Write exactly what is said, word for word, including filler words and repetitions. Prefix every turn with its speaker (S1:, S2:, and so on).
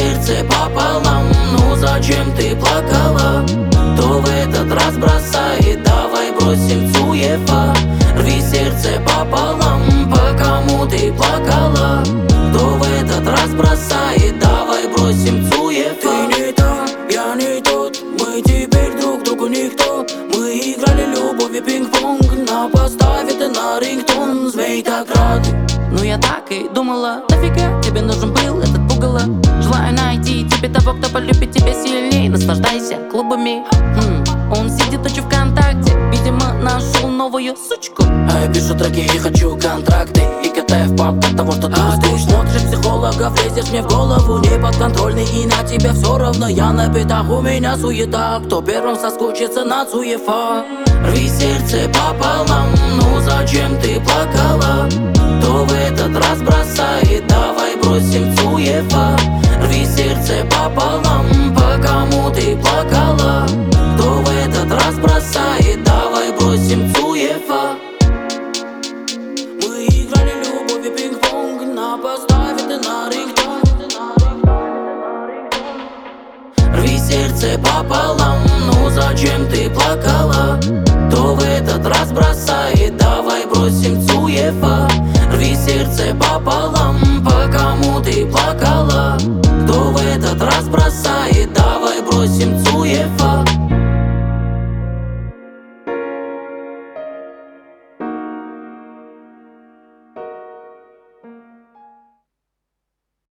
S1: сердце пополам, ну зачем ты плакала? Кто в этот раз бросает, давай бросим Цуева. Рви сердце пополам, по кому ты плакала? Кто в этот раз бросает, давай бросим Цуева.
S2: Ты не та, я не тот, мы теперь друг другу никто. Мы играли любовь и пинг-понг, на поставе ты на рингтон. Змей так рад.
S3: Ну я так и думала, нафига тебе нужен был этот пугало? Желаю найти тебе того, кто полюбит тебя сильней. Наслаждайся клубами. Хм, он сидит ночью ВКонтакте, видимо нашел новую сучку.
S2: А я пишу треки и хочу контракты, и катаю в паб от того, что ты а ты смотришь психологов, лезешь мне в голову, не подконтрольный, и на тебя все равно. Я на битах, у меня суета, кто первым соскучится на Цуева.
S1: Рви сердце пополам, ну зачем ты плакала? Кто в этот раз бросает, давай бросим Цуева. Рви сердце пополам, по кому ты плакала? Кто в этот раз бросает, давай бросим Цуева.
S2: Мы играли любовь и пинг-понг, на поставе ты на рингтон.
S1: Рви сердце пополам, ну зачем ты плакала? Кто в этот раз бросает, давай бросим Цуева. Рви сердце пополам, по кому ты плакала? Кто в этот раз бросает, давай